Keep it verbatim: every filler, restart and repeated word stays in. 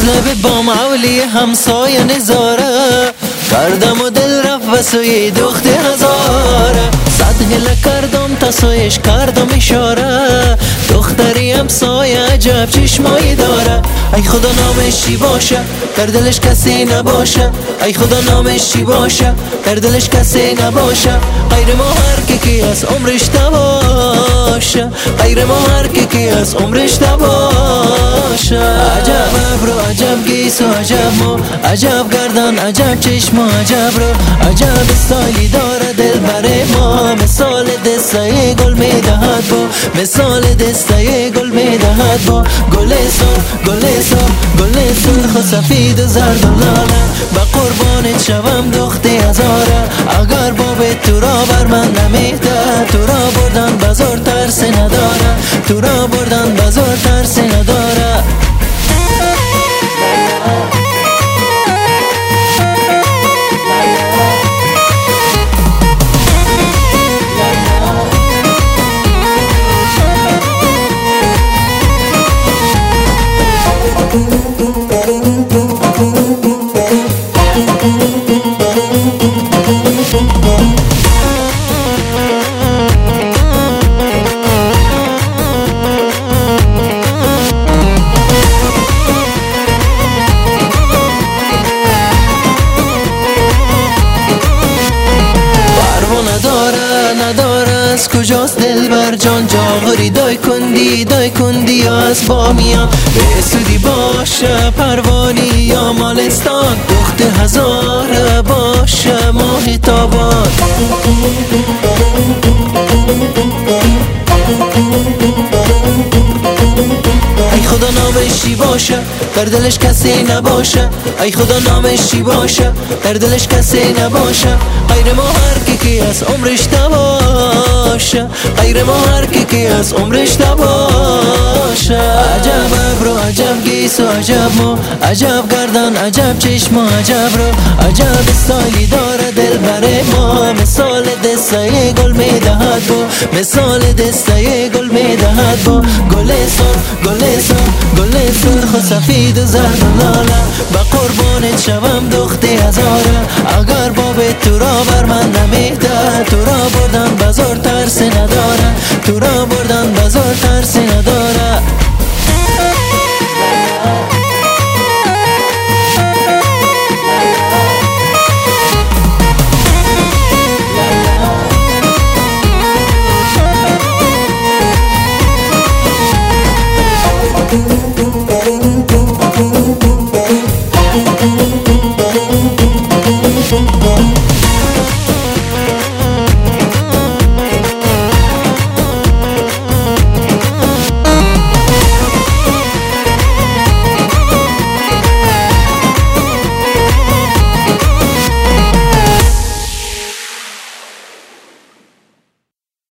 از لب بام اولی همسایه نظاره کردم و دل رفت و سوی دخت هزاره صد هله کردم تا سویش کردم اشاره دختری همسایه عجب چشمایی داره ای خدا نامش چی باشه در دلش کسی نباشه ای خدا نامش چی باشه در دلش کسی نباشه غیر ما هر کی کی از عمرش نباشه غیر ما هر کی کی از عمرش نباشه عجب ابرو عجب گیس و عجب مو عجب گردن عجب چشم و عجب رو عجب استایلی داره دل بره ما مثال دسته گل میدهد با مثال دسته گل میدهد با گل سر گل سر گل سرخ و سفید و زرد و لاله با قربانت شوم دختی هزاره اگر باب تو را بر من نمیده تو را بردن بزار ترسی نداره تو را بردن بزار ترسی نداره نداره از کجاست دل بر جان جاغری دای کندی دای کندی یا از بامیان به سودی باشه پروانی یا مالستان دخت هزاره باشه ماه تابان ای خدا نامش چی باشه در دلش کسی نباشه ای خدا نامش چی باشه در دلش کسی نباشه غیر ما هر کی کی از عمرش نباشه غیر ما هر کی کی از عمرش نباشه عجب ابرو عجب گیس و عجب مو عجب گردن عجب چشم و عجب رو عجب استایلی داره دل بره ما مثال دسته گل میدهد با مثال دسته گل میدهد با گل سر گل سر گل سرخ و سفید و زرد و لاله با قربانت شوم دختی هزاره اگر باب تو را بر من نمیده تو را بردن بزار ترسی نداره تو را بردن بزار